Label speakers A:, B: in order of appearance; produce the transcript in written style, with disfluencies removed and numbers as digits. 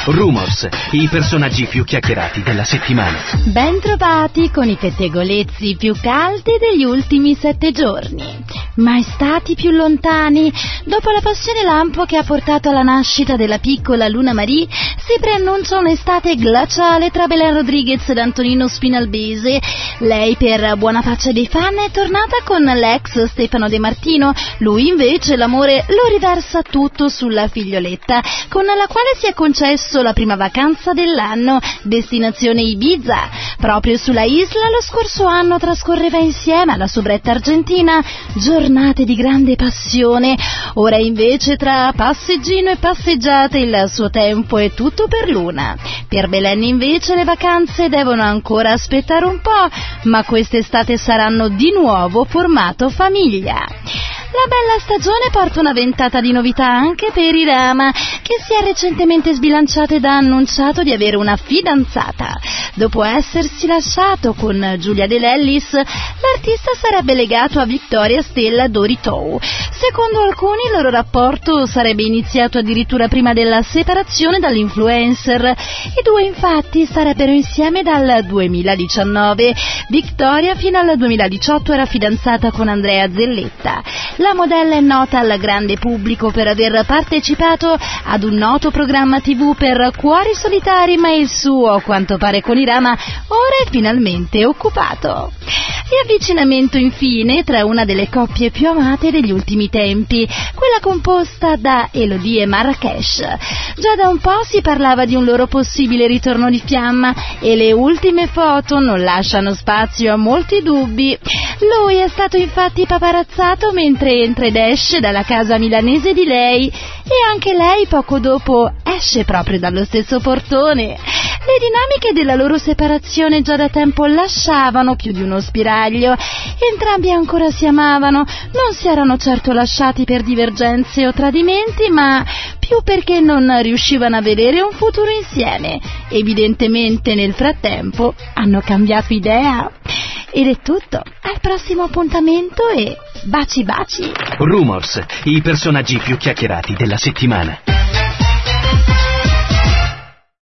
A: Rumors, i personaggi più chiacchierati della settimana.
B: Ben trovati con i pettegolezzi più caldi degli ultimi 7 giorni. Mai stati più lontani? Dopo la passione lampo che ha portato alla nascita della piccola Luna Marie, si preannuncia un'estate glaciale tra Belen Rodriguez ed Antonino Spinalbese. Lei, per buona faccia dei fan, è tornata con l'ex Stefano De Martino. Lui, invece, l'amore lo riversa tutto sulla figlioletta, con la quale si è concesso la prima vacanza dell'anno, destinazione Ibiza. Proprio sulla isla lo scorso anno trascorreva insieme alla soubretta argentina giornate di grande passione. Ora invece, tra passeggino e passeggiate, il suo tempo è tutto per Luna. Per Belen invece le vacanze devono ancora aspettare un po', ma quest'estate saranno di nuovo formato famiglia. La bella stagione porta una ventata di novità anche per Irama, che si è recentemente sbilanciato ed ha annunciato di avere una fidanzata. Dopo essersi lasciato con Giulia De Lellis, l'artista sarebbe legato a Victoria Stella Doritou. Secondo alcuni il loro rapporto sarebbe iniziato addirittura prima della separazione dall'influencer. I due infatti starebbero insieme dal 2019. Victoria fino al 2018 era fidanzata con Andrea Zelletta. La modella è nota al grande pubblico per aver partecipato ad un noto programma TV per cuori solitari, ma il suo, a quanto pare con Irama, ora è finalmente occupato. Riavvicinamento infine tra una delle coppie più amate degli ultimi tempi, quella composta da Elodie e Marrakesh. Già da un po' si parlava di un loro possibile ritorno di fiamma e le ultime foto non lasciano spazio a molti dubbi. Lui è stato infatti paparazzato mentre entra ed esce dalla casa milanese di lei, e anche lei poco dopo esce proprio dallo stesso portone. Le dinamiche della loro separazione già da tempo lasciavano più di uno spiraglio. Entrambi ancora si amavano, non si erano certo lasciati per divergenze o tradimenti, ma più perché non riuscivano a vedere un futuro insieme. Evidentemente nel frattempo hanno cambiato idea. Ed è tutto, al prossimo appuntamento e baci baci!
A: Rumors, i personaggi più chiacchierati della settimana.